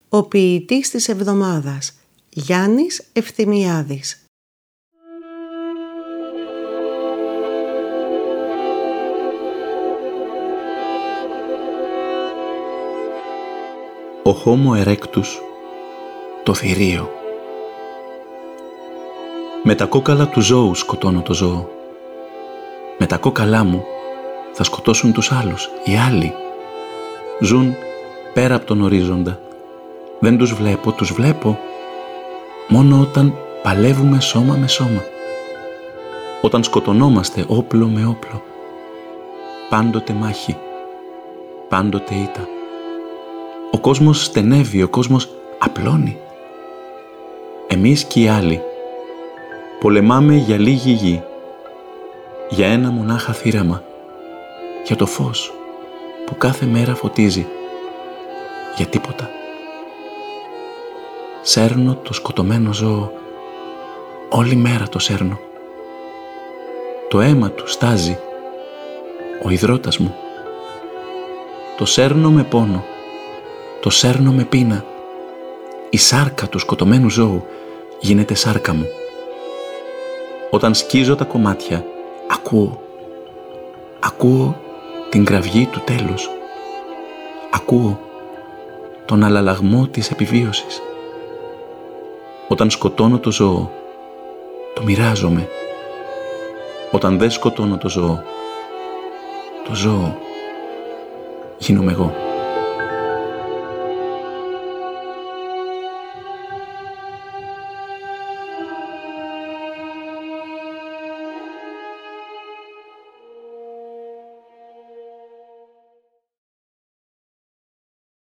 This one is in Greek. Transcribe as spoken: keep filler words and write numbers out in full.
Ο ποιητής της εβδομάδας, Γιάννης Ευθυμιάδης. Ο Homo erectus, το θηρίο. Με τα κόκαλα του ζώου σκοτώνω το ζώο. Με τα κόκαλά μου θα σκοτώσουν τους άλλους. Οι άλλοι ζουν πέρα από τον ορίζοντα. Δεν τους βλέπω, τους βλέπω μόνο όταν παλεύουμε σώμα με σώμα. Όταν σκοτωνόμαστε όπλο με όπλο. Πάντοτε μάχη, πάντοτε ήττα. Ο κόσμος στενεύει, ο κόσμος απλώνει. Εμείς και οι άλλοι πολεμάμε για λίγη γη, για ένα μονάχα θύραμα, για το φως που κάθε μέρα φωτίζει, για τίποτα. Σέρνω το σκοτωμένο ζώο, όλη μέρα το σέρνω. Το αίμα του στάζει, ο ιδρώτας μου. Το σέρνω με πόνο, το σέρνω με πείνα. Η σάρκα του σκοτωμένου ζώου γίνεται σάρκα μου. Όταν σκίζω τα κομμάτια, ακούω. Ακούω την κραυγή του τέλους. Ακούω τον αλλαλαγμό της επιβίωσης. Όταν σκοτώνω το ζώο, το μοιράζομαι. Όταν δεν σκοτώνω το ζώο, το ζώο γίνομαι εγώ.